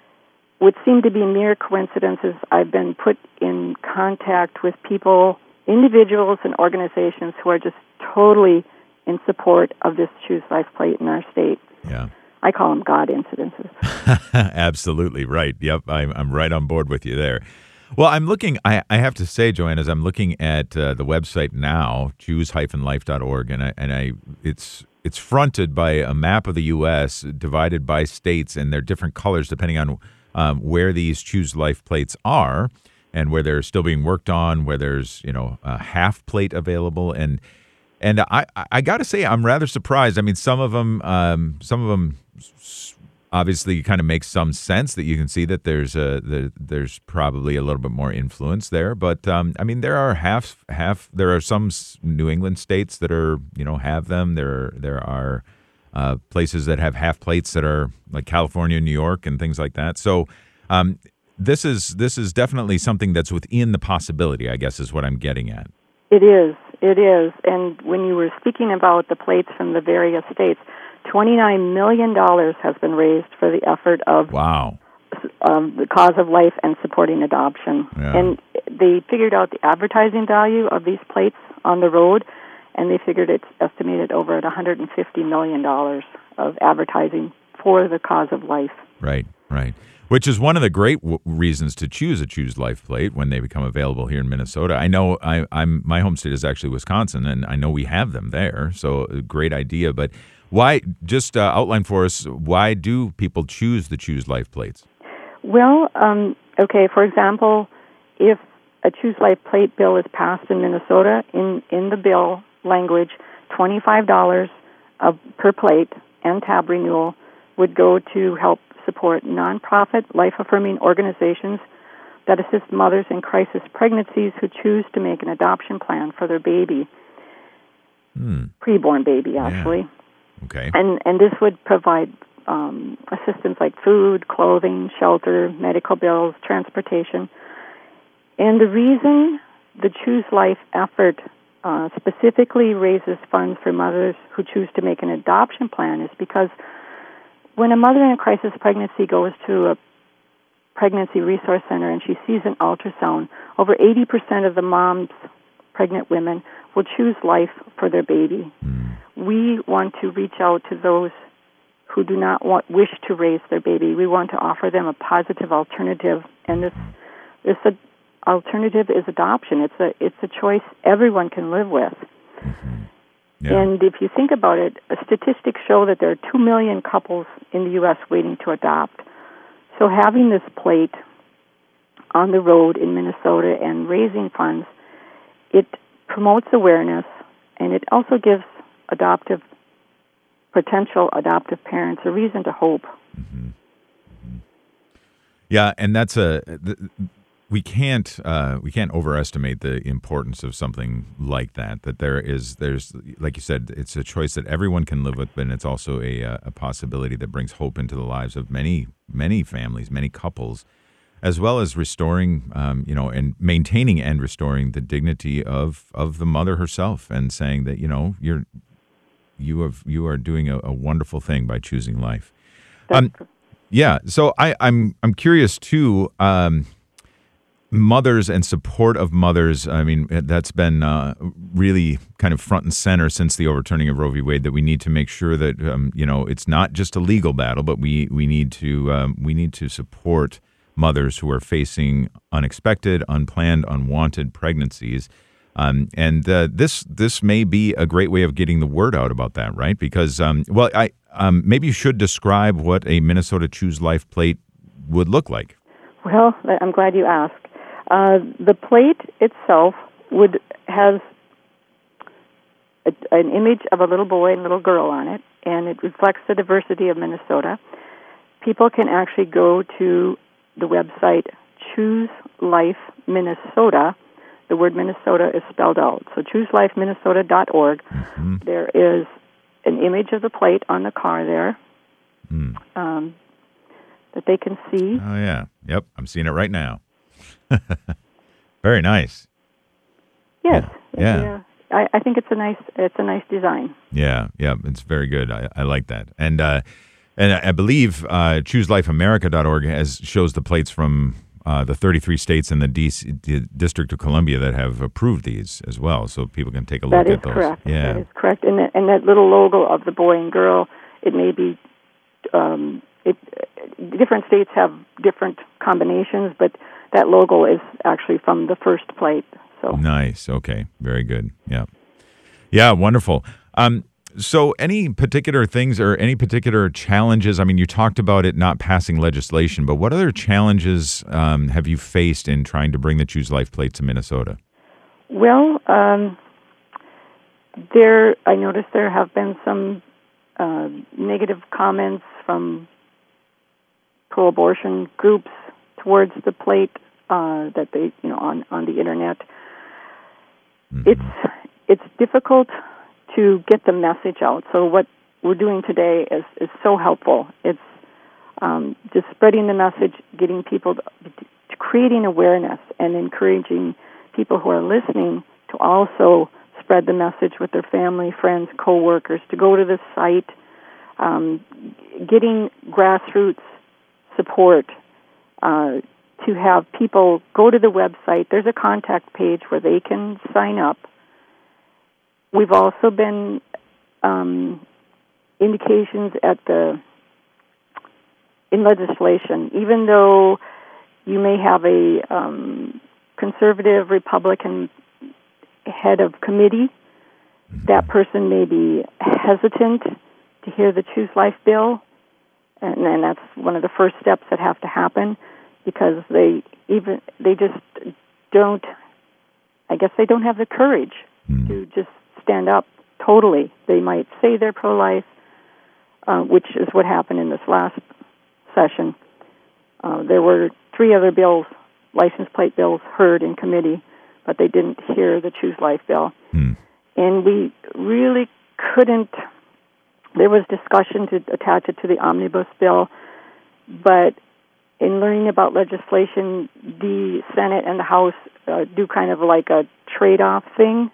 what seem to be mere coincidences, I've been put in contact with people, individuals and organizations who are just totally in support of this Choose Life plate in our state. Yeah. I call them God incidences. Absolutely right. Yep, I'm, I'm right on board with you there. Well, I'm looking, I, I have to say, Joanne, as I'm looking at uh, the website now, choose dash life dot org, and I, and I, it's it's fronted by a map of the U S divided by states, and they're different colors depending on um, where these Choose Life plates are and where they're still being worked on, where there's, you know, a half plate available. And and I, I got to say, I'm rather surprised. I mean, some of them, um, some of them obviously kind of makes some sense that you can see that there's a the, there's probably a little bit more influence there. But um, I mean, there are half half. There are some New England states that are you know have them. There there are uh, places that have half plates that are like California, New York, and things like that. So um, this is this is definitely something that's within the possibility, I guess, is what I'm getting at. It is. It is. And when you were speaking about the plates from the various states, twenty-nine million dollars has been raised for the effort of wow. um, the cause of life and supporting adoption. Yeah. And they figured out the advertising value of these plates on the road, and they figured it's estimated over at one hundred fifty million dollars of advertising for the cause of life. Right, right. Which is one of the great w- reasons to choose a Choose Life plate when they become available here in Minnesota. I know I, I'm my home state is actually Wisconsin, and I know we have them there, so a great idea. But why, just uh, outline for us, why do people choose the Choose Life plates? Well, um, okay, for example, if a Choose Life plate bill is passed in Minnesota, in, in the bill language, twenty-five dollars of, per plate and tab renewal would go to help support nonprofit, life-affirming organizations that assist mothers in crisis pregnancies who choose to make an adoption plan for their baby, hmm. preborn baby, actually. Yeah. Okay. And and this would provide um, assistance like food, clothing, shelter, medical bills, transportation. And the reason the Choose Life effort uh, specifically raises funds for mothers who choose to make an adoption plan is because when a mother in a crisis pregnancy goes to a pregnancy resource center and she sees an ultrasound, over eighty percent of the moms, pregnant women, will choose life for their baby. Mm. We want to reach out to those who do not want, wish to raise their baby. We want to offer them a positive alternative, and this this uh, alternative is adoption. It's a it's a choice everyone can live with. Mm-hmm. Yeah. And if you think about it, statistics show that there are two million couples in the U S waiting to adopt. So having this plate on the road in Minnesota and raising funds, it promotes awareness, and it also gives adoptive, potential adoptive parents a reason to hope. Mm-hmm. Mm-hmm. Yeah, and that's a... Th- We can't uh, we can't overestimate the importance of something like that. That there is there's like you said, it's a choice that everyone can live with, but it's also a a possibility that brings hope into the lives of many many families, many couples, as well as restoring um, you know and maintaining and restoring the dignity of, of the mother herself, and saying that you know you're you have you are doing a, a wonderful thing by choosing life. Um, yeah. So I, I'm I'm curious too. Um, Mothers and support of mothers, I mean, that's been uh, really kind of front and center since the overturning of Roe v. Wade, that we need to make sure that, um, you know, it's not just a legal battle, but we, we need to um, we need to support mothers who are facing unexpected, unplanned, unwanted pregnancies. Um, and uh, this this may be a great way of getting the word out about that, right? Because, um, well, I um, maybe you should describe what a Minnesota Choose Life plate would look like. Well, I'm glad you asked. Uh, the plate itself would has a, an image of a little boy and little girl on it, and it reflects the diversity of Minnesota. People can actually go to the website Choose Life Minnesota. The word Minnesota is spelled out. So choose life minnesota dot org. Mm-hmm. There is an image of the plate on the car there mm. um, that they can see. Oh, yeah. Yep, I'm seeing it right now. Very nice. Yes. Yeah. yeah. I, I think it's a nice it's a nice design. Yeah, yeah, it's very good. I, I like that. And uh, and I believe uh, choose life america dot org has shows the plates from uh, the thirty-three states and the D C, the District of Columbia that have approved these as well, so people can take a look that at those. Correct. Yeah. That is correct. And that, and that little logo of the boy and girl, it may be um, it, different states have different combinations, but that logo is actually from the first plate. So nice. Okay. Very good. Yeah. Yeah. Wonderful. Um, so any particular things or any particular challenges? I mean, you talked about it not passing legislation, but what other challenges um, have you faced in trying to bring the Choose Life plate to Minnesota? Well, um, there, I noticed there have been some uh, negative comments from pro-abortion groups towards the plate uh, that they, you know, on, on the internet. Mm-hmm. It's it's difficult to get the message out. So what we're doing today is, is so helpful. It's um, just spreading the message, getting people, to, to creating awareness, and encouraging people who are listening to also spread the message with their family, friends, coworkers, to go to the site, um, getting grassroots support. Uh, to have people go to the website. There's a contact page where they can sign up. We've also been um, indications at the in legislation, even though you may have a um, conservative Republican head of committee, that person may be hesitant to hear the Choose Life bill, and, and that's one of the first steps that have to happen. Because they even they just don't, I guess they don't have the courage mm. to just stand up totally. They might say they're pro-life, uh, which is what happened in this last session, uh, there were three other bills, license plate bills, heard in committee, but they didn't hear the Choose Life bill. Hmm. And we really couldn't, there was discussion to attach it to the omnibus bill, but in learning about legislation, the Senate and the House uh, do kind of like a trade-off thing,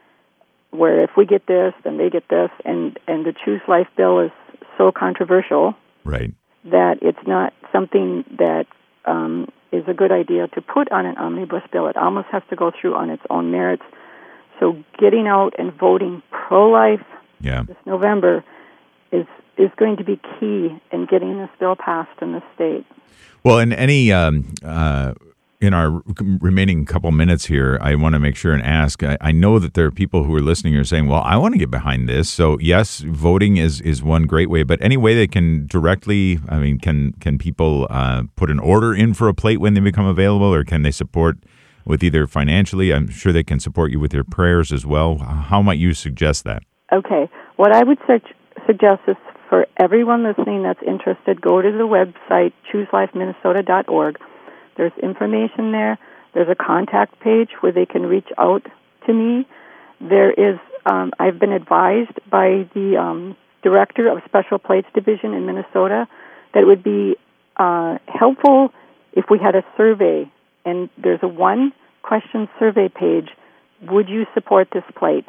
where if we get this, then they get this, and, and the Choose Life bill is so controversial right. that it's not something that um, is a good idea to put on an omnibus bill. It almost has to go through on its own merits. So getting out and voting pro-life yeah. this November is is going to be key in getting this bill passed in the state. Well, in any um, uh, in our remaining couple minutes here, I want to make sure and ask. I, I know that there are people who are listening who are saying, "Well, I want to get behind this." So, yes, voting is is one great way, but any way they can directly. I mean, can can people uh, put an order in for a plate when they become available, or can they support with either financially? I'm sure they can support you with their prayers as well. How might you suggest that? Okay, what I would su- suggest is for everyone listening that's interested, go to the website choose life minnesota dot org. There's information there. There's a contact page where they can reach out to me. There is, um, I've been advised by the um, director of Special Plates Division in Minnesota that it would be uh, helpful if we had a survey, and there's a one-question survey page. Would you support this plate?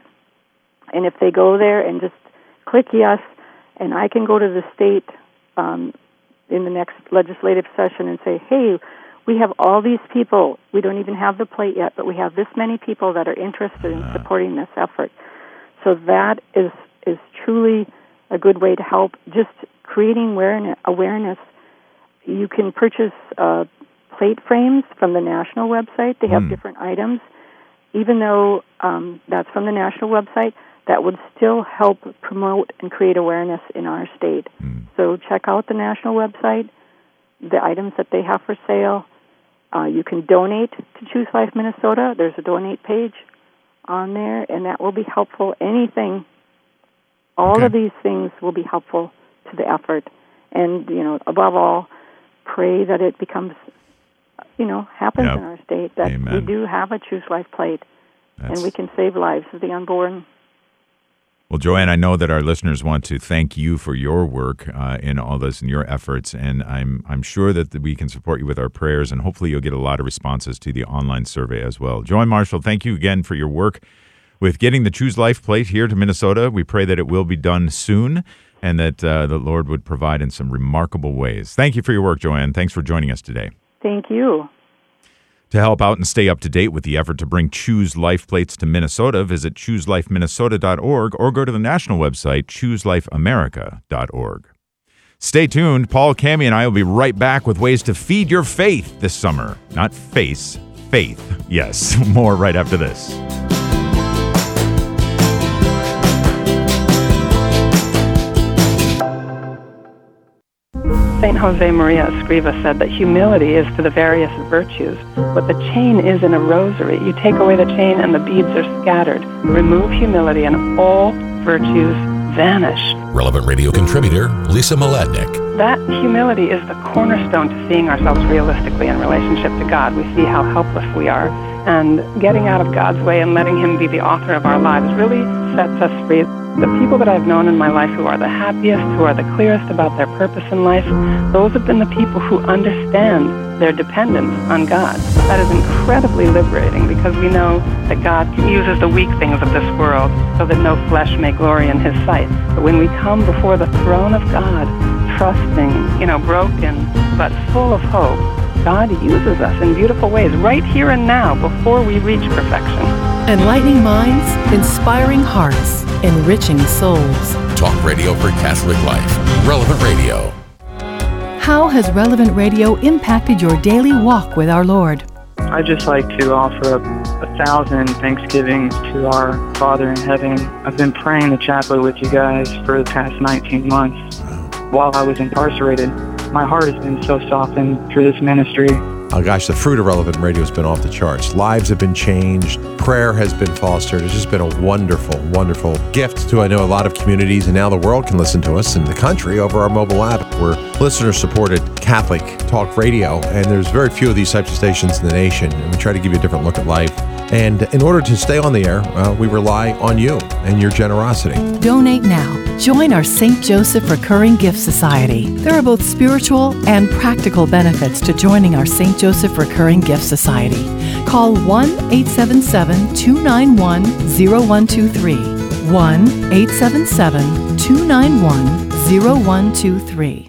And if they go there and just click yes, and I can go to the state um, in the next legislative session and say, hey, we have all these people. We don't even have the plate yet, but we have this many people that are interested in supporting this effort. So that is is truly a good way to help. Just creating awareness. You can purchase uh, plate frames from the national website. They have mm. different items. Even though um, that's from the national website, that would still help promote and create awareness in our state. Mm. So check out the national website, the items that they have for sale. Uh, you can donate to Choose Life Minnesota. There's a donate page on there, and that will be helpful. Anything, all okay. of these things will be helpful to the effort. And, you know, above all, pray that it becomes, you know, happens yep. in our state, that Amen. We do have a Choose Life plate, That's... and we can save lives of the unborn. Well, Joanne, I know that our listeners want to thank you for your work uh, in all this and your efforts, and I'm I'm sure that we can support you with our prayers, and hopefully you'll get a lot of responses to the online survey as well. Joanne Marshall, thank you again for your work with getting the Choose Life plate here to Minnesota. We pray that it will be done soon and that uh, the Lord would provide in some remarkable ways. Thank you for your work, Joanne. Thanks for joining us today. Thank you. To help out and stay up to date with the effort to bring Choose Life plates to Minnesota, visit choose life minnesota dot org or go to the national website, choose life america dot org. Stay tuned. Paul, Cammie, and I will be right back with ways to feed your faith this summer. Not face, faith. Yes, more right after this. Saint Josemaria Escriva said that humility is to the various virtues what the chain is in a rosary. You take away the chain and the beads are scattered. Remove humility and all virtues vanish. Relevant Radio contributor Lisa Mladinich. That humility is the cornerstone to seeing ourselves realistically in relationship to God. We see how helpless we are, and getting out of God's way and letting Him be the author of our lives really sets us free. The people that I've known in my life who are the happiest, who are the clearest about their purpose in life, those have been the people who understand their dependence on God. That is incredibly liberating, because we know that God uses the weak things of this world so that no flesh may glory in His sight. But when we come before the throne of God, trusting, you know, broken, but full of hope, God uses us in beautiful ways right here and now before we reach perfection. Enlightening minds, inspiring hearts, enriching souls. Talk radio for Catholic life. Relevant Radio. How has Relevant Radio impacted your daily walk with our Lord? I'd just like to offer up a thousand thanksgivings to our Father in heaven. I've been praying the chaplet with you guys for the past nineteen months. While I was incarcerated, my heart has been so softened through this ministry. Oh gosh, the fruit of Relevant Radio has been off the charts. Lives have been changed. Prayer has been fostered. It's just been a wonderful, wonderful gift to, I know, a lot of communities, and now the world can listen to us in the country over our mobile app. We're listener-supported Catholic talk radio, and there's very few of these types of stations in the nation, and we try to give you a different look at life. And in order to stay on the air, uh, we rely on you and your generosity. Donate now. Join our Saint Joseph Recurring Gift Society. There are both spiritual and practical benefits to joining our Saint Joseph Recurring Gift Society. Call one eight seven seven, two nine one, zero one two three. one eight seven seven, two nine one, zero one two three.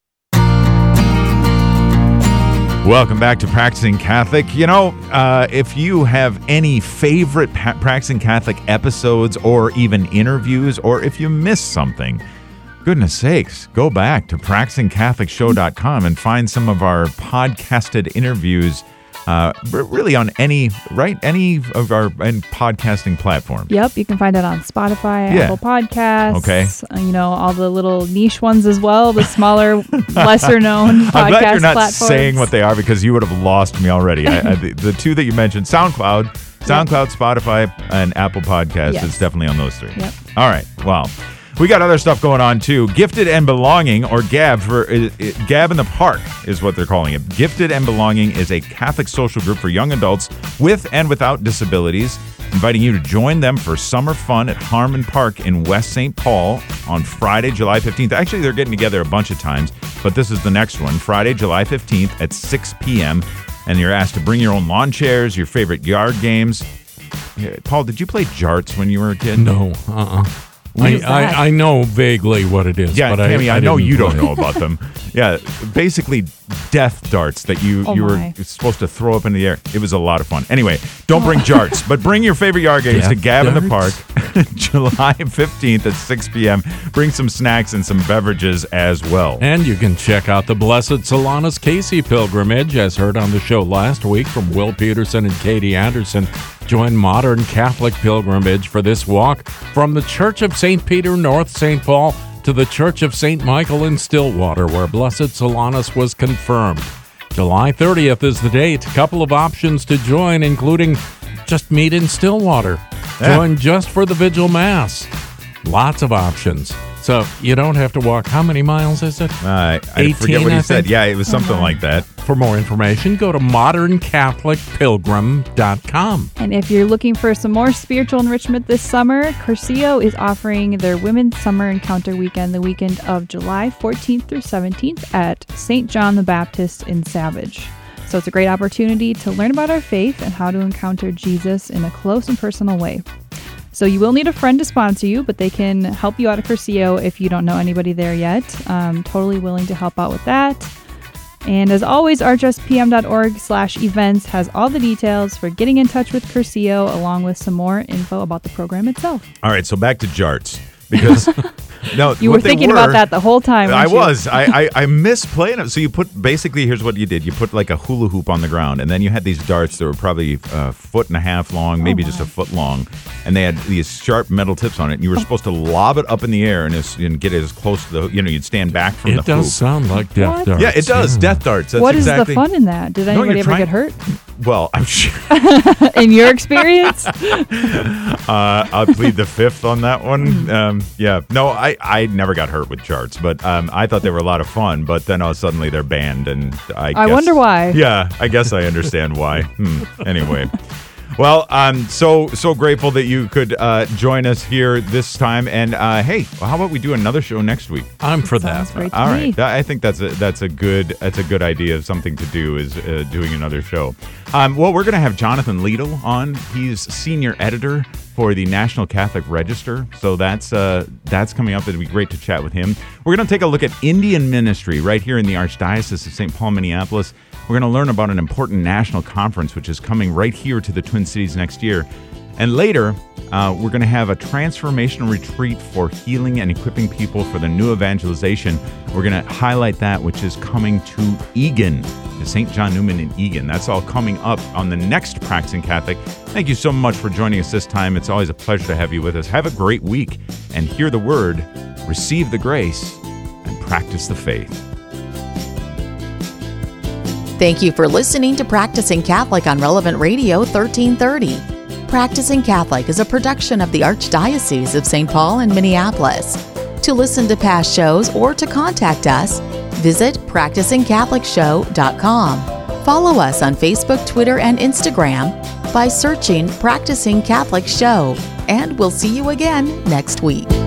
Welcome back to Practicing Catholic. You know, uh, if you have any favorite pa- Practicing Catholic episodes or even interviews, or if you missed something, goodness sakes, go back to practicing catholic show dot com and find some of our podcasted interviews. Uh, really on any, right, any of our and podcasting platforms. Yep, you can find it on Spotify, Yeah. Apple Podcasts. Okay. uh, You know, all the little niche ones as well, the smaller, lesser known podcast I'm glad you're not platforms. saying what they are, because you would have lost me already. I, I, the, the two that you mentioned, SoundCloud, SoundCloud, Spotify, and Apple Podcasts, Yes. is definitely on those three. Yep. All right. Well, we got other stuff going on too. Gifted and Belonging, or Gab for it, it, Gab in the Park is what they're calling it. Gifted and Belonging is a Catholic social group for young adults with and without disabilities, inviting you to join them for summer fun at Harmon Park in West Saint Paul on Friday, July fifteenth. Actually, they're getting together a bunch of times, but this is the next one, Friday, July fifteenth at six p.m. And you're asked to bring your own lawn chairs, your favorite yard games. Yeah, Paul, did you play jarts when you were a kid? No, uh-uh. What I, is that? I, I know vaguely what it is, Yeah, but Tammy, I, I, I know didn't you don't play. know about them. Yeah, basically death darts that you, Oh you were my. supposed to throw up in the air. It was a lot of fun. Anyway, don't bring jarts, but bring your favorite yard games to Death Gab in the Park, darts? July fifteenth at six p.m. Bring some snacks and some beverages as well. And you can check out the Blessed Solanus Casey pilgrimage, as heard on the show last week from Will Peterson and Katie Anderson. Join Modern Catholic Pilgrimage for this walk from the Church of Saint Peter, North Saint Paul, to the Church of Saint Michael in Stillwater, where Blessed Solanus was confirmed. July thirtieth is the date. A couple of options to join, including just meet in Stillwater. Yeah. Join just for the Vigil Mass. Lots of options. So you don't have to walk. How many miles is it? Uh, I eighteen, forget what he I said. think? Yeah, it was something Uh-huh. like that. For more information, go to modern catholic pilgrim dot com. And if you're looking for some more spiritual enrichment this summer, Curcio is offering their Women's Summer Encounter Weekend the weekend of July fourteenth through seventeenth at Saint John the Baptist in Savage. So it's a great opportunity to learn about our faith and how to encounter Jesus in a close and personal way. So you will need a friend to sponsor you, but they can help you out at Curcio if you don't know anybody there yet. Um, totally willing to help out with that. And as always, arch s p m dot org slash events has all the details for getting in touch with Curcio, along with some more info about the program itself. All right, so back to jarts. Because no, You what were they thinking about that the whole time, I weren't you? was. I, I I miss playing it. So you put basically here's what you did. You put like a hula hoop on the ground, and then you had these darts that were probably a foot and a half long, maybe just a foot long, and they had these sharp metal tips on it. And you were supposed to lob it up in the air and, as, and get it as close to the. You know, you'd stand back from It the does hoop. sound like death What? darts. Yeah, it does. Yeah. Death darts. That's What is exactly, the fun in that? Did No, anybody you're ever trying- get hurt? Well, I'm sure. In your experience? Uh, I'll plead the fifth on that one. Um, yeah, no, I, I never got hurt with charts, but um, I thought they were a lot of fun. But then uh, suddenly they're banned, and I. I guess, wonder why. Yeah, I guess I understand why. Hmm. Anyway. Well, I'm so so grateful that you could uh, join us here this time, and uh, hey, how about we do another show next week? I'm for that. Sounds great to All me. right, I think that's a that's a good that's a good idea of something to do is uh, doing another show. Um, well, we're going to have Jonathan Liedl on. He's senior editor for the National Catholic Register, so that's uh, that's coming up. It'd be great to chat with him. We're going to take a look at Indian ministry right here in the Archdiocese of Saint Paul, Minneapolis. We're going to learn about an important national conference which is coming right here to the Twin Cities next year. And later, uh, we're going to have a transformational retreat for healing and equipping people for the new evangelization. We're going to highlight that, which is coming to Egan, to Saint John Newman in Egan. That's all coming up on the next Practicing Catholic. Thank you so much for joining us this time. It's always a pleasure to have you with us. Have a great week and hear the word, receive the grace, and practice the faith. Thank you for listening to Practicing Catholic on Relevant Radio thirteen thirty. Practicing Catholic is a production of the Archdiocese of Saint Paul and Minneapolis. To listen to past shows or to contact us, visit practicing catholic show dot com. Follow us on Facebook, Twitter, and Instagram by searching Practicing Catholic Show. And we'll see you again next week.